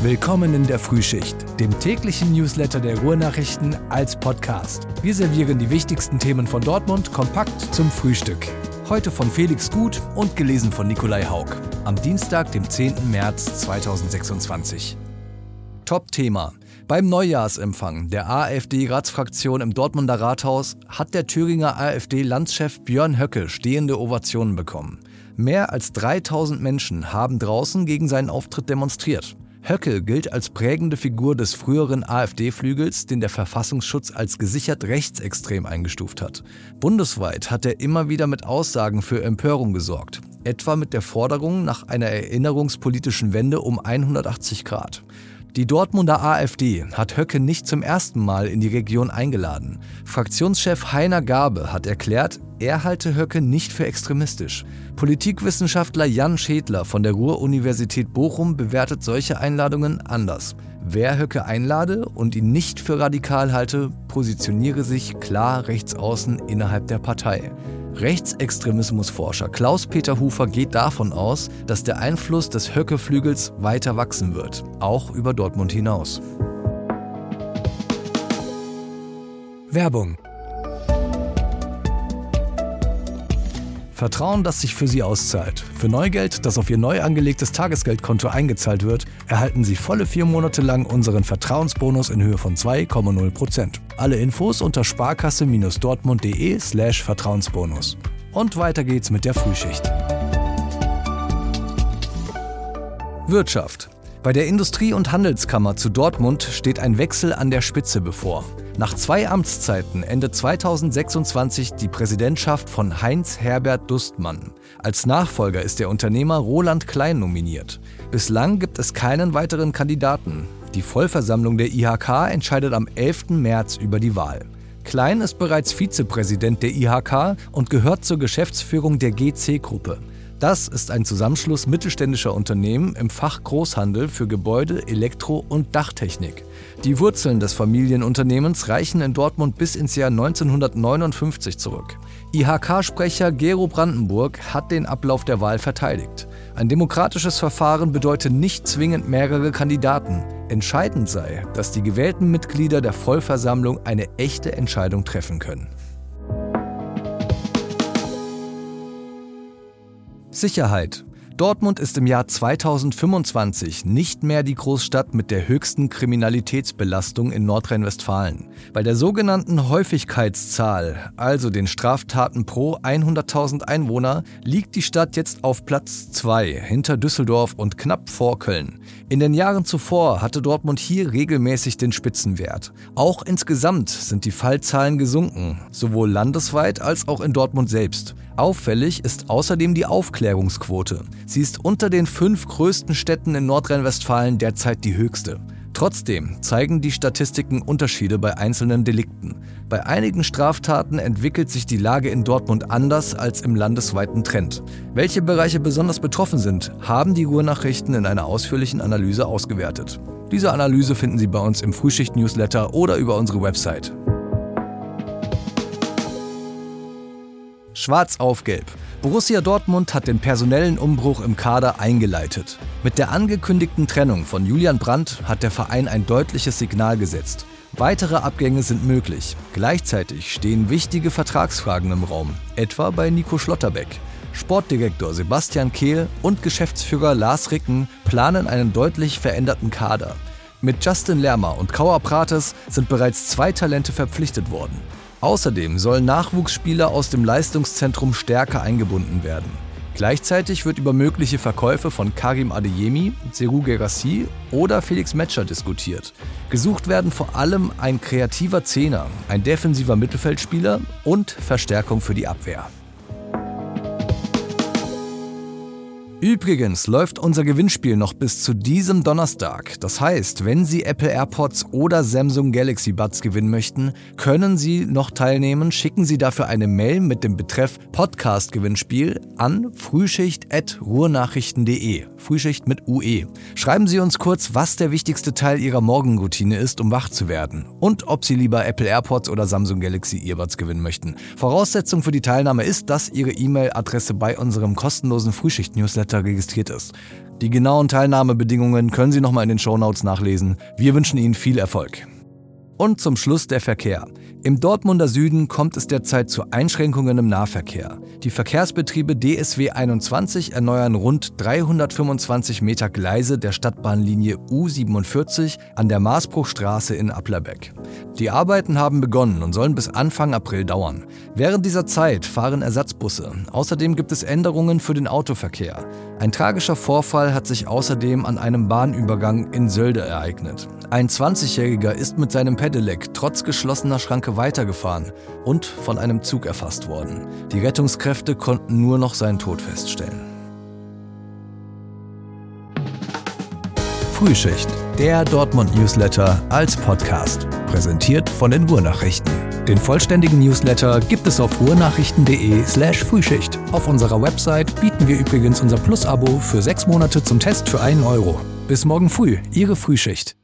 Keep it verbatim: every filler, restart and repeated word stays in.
Willkommen in der Frühschicht, dem täglichen Newsletter der Ruhrnachrichten als Podcast. Wir servieren die wichtigsten Themen von Dortmund kompakt zum Frühstück. Heute von Felix Gut und gelesen von Nikolai Haug. Am Dienstag, dem zehnten März zweitausendsechsundzwanzig. Top-Thema. Beim Neujahrsempfang der AfD-Ratsfraktion im Dortmunder Rathaus hat der Thüringer AfD-Landschef Björn Höcke stehende Ovationen bekommen. Mehr als dreitausend Menschen haben draußen gegen seinen Auftritt demonstriert. Höcke gilt als prägende Figur des früheren AfD-Flügels, den der Verfassungsschutz als gesichert rechtsextrem eingestuft hat. Bundesweit hat er immer wieder mit Aussagen für Empörung gesorgt, etwa mit der Forderung nach einer erinnerungspolitischen Wende um hundertachtzig Grad. Die Dortmunder AfD hat Höcke nicht zum ersten Mal in die Region eingeladen. Fraktionschef Heiner Gabe hat erklärt, er halte Höcke nicht für extremistisch. Politikwissenschaftler Jan Schädler von der Ruhr-Universität Bochum bewertet solche Einladungen anders. Wer Höcke einlade und ihn nicht für radikal halte, positioniere sich klar rechtsaußen innerhalb der Partei. Rechtsextremismusforscher Klaus-Peter Hufer geht davon aus, dass der Einfluss des Höcke-Flügels weiter wachsen wird, auch über Dortmund hinaus. Werbung. Vertrauen, das sich für Sie auszahlt. Für Neugeld, das auf Ihr neu angelegtes Tagesgeldkonto eingezahlt wird, erhalten Sie volle vier Monate lang unseren Vertrauensbonus in Höhe von zwei Komma null Prozent. Alle Infos unter sparkasse-dortmund.de slash Vertrauensbonus. Und weiter geht's mit der Frühschicht. Wirtschaft. Bei der Industrie- und Handelskammer zu Dortmund steht ein Wechsel an der Spitze bevor. Nach zwei Amtszeiten endet zweitausendsechsundzwanzig die Präsidentschaft von Heinz-Herbert Dustmann. Als Nachfolger ist der Unternehmer Roland Klein nominiert. Bislang gibt es keinen weiteren Kandidaten. Die Vollversammlung der I H K entscheidet am elften März über die Wahl. Klein ist bereits Vizepräsident der I H K und gehört zur Geschäftsführung der G C-Gruppe. Das ist ein Zusammenschluss mittelständischer Unternehmen im Fach Großhandel für Gebäude, Elektro- und Dachtechnik. Die Wurzeln des Familienunternehmens reichen in Dortmund bis ins Jahr neunzehnhundertneunundfünfzig zurück. I H K-Sprecher Gero Brandenburg hat den Ablauf der Wahl verteidigt. Ein demokratisches Verfahren bedeutet nicht zwingend mehrere Kandidaten. Entscheidend sei, dass die gewählten Mitglieder der Vollversammlung eine echte Entscheidung treffen können. Sicherheit. Dortmund ist im Jahr zweitausendfünfundzwanzig nicht mehr die Großstadt mit der höchsten Kriminalitätsbelastung in Nordrhein-Westfalen. Bei der sogenannten Häufigkeitszahl, also den Straftaten pro hunderttausend Einwohner, liegt die Stadt jetzt auf Platz zwei, hinter Düsseldorf und knapp vor Köln. In den Jahren zuvor hatte Dortmund hier regelmäßig den Spitzenwert. Auch insgesamt sind die Fallzahlen gesunken, sowohl landesweit als auch in Dortmund selbst. Auffällig ist außerdem die Aufklärungsquote. Sie ist unter den fünf größten Städten in Nordrhein-Westfalen derzeit die höchste. Trotzdem zeigen die Statistiken Unterschiede bei einzelnen Delikten. Bei einigen Straftaten entwickelt sich die Lage in Dortmund anders als im landesweiten Trend. Welche Bereiche besonders betroffen sind, haben die Ruhrnachrichten in einer ausführlichen Analyse ausgewertet. Diese Analyse finden Sie bei uns im Frühschicht-Newsletter oder über unsere Website. Schwarz auf Gelb. Borussia Dortmund hat den personellen Umbruch im Kader eingeleitet. Mit der angekündigten Trennung von Julian Brandt hat der Verein ein deutliches Signal gesetzt. Weitere Abgänge sind möglich. Gleichzeitig stehen wichtige Vertragsfragen im Raum, etwa bei Nico Schlotterbeck. Sportdirektor Sebastian Kehl und Geschäftsführer Lars Ricken planen einen deutlich veränderten Kader. Mit Justin Lerma und Kauer Prates sind bereits zwei Talente verpflichtet worden. Außerdem sollen Nachwuchsspieler aus dem Leistungszentrum stärker eingebunden werden. Gleichzeitig wird über mögliche Verkäufe von Karim Adeyemi, Serhou Guirassy oder Felix Metscher diskutiert. Gesucht werden vor allem ein kreativer Zehner, ein defensiver Mittelfeldspieler und Verstärkung für die Abwehr. Übrigens läuft unser Gewinnspiel noch bis zu diesem Donnerstag. Das heißt, wenn Sie Apple AirPods oder Samsung Galaxy Buds gewinnen möchten, können Sie noch teilnehmen. Schicken Sie dafür eine Mail mit dem Betreff Podcast-Gewinnspiel an frühschicht at ruhrnachrichten punkt de. Frühschicht mit U E. Schreiben Sie uns kurz, was der wichtigste Teil Ihrer Morgenroutine ist, um wach zu werden. Und ob Sie lieber Apple AirPods oder Samsung Galaxy Earbuds gewinnen möchten. Voraussetzung für die Teilnahme ist, dass Ihre E-Mail-Adresse bei unserem kostenlosen Frühschicht-Newsletter registriert ist. Die genauen Teilnahmebedingungen können Sie nochmal in den Shownotes nachlesen. Wir wünschen Ihnen viel Erfolg. Und zum Schluss der Verkehr. Im Dortmunder Süden kommt es derzeit zu Einschränkungen im Nahverkehr. Die Verkehrsbetriebe D S W einundzwanzig erneuern rund dreihundertfünfundzwanzig Meter Gleise der Stadtbahnlinie U siebenundvierzig an der Marsbruchstraße in Applerbeck. Die Arbeiten haben begonnen und sollen bis Anfang April dauern. Während dieser Zeit fahren Ersatzbusse. Außerdem gibt es Änderungen für den Autoverkehr. Ein tragischer Vorfall hat sich außerdem an einem Bahnübergang in Sölde ereignet. Ein zwanzigjähriger ist mit seinem Pedelec trotz geschlossener Schranke weitergefahren und von einem Zug erfasst worden. Die Rettungskräfte konnten nur noch seinen Tod feststellen. Frühschicht, der Dortmund-Newsletter als Podcast, präsentiert von den Ruhrnachrichten. Den vollständigen Newsletter gibt es auf ruhrnachrichten.de slash Frühschicht. Auf unserer Website bieten wir übrigens unser Plus-Abo für sechs Monate zum Test für einen Euro. Bis morgen früh, Ihre Frühschicht.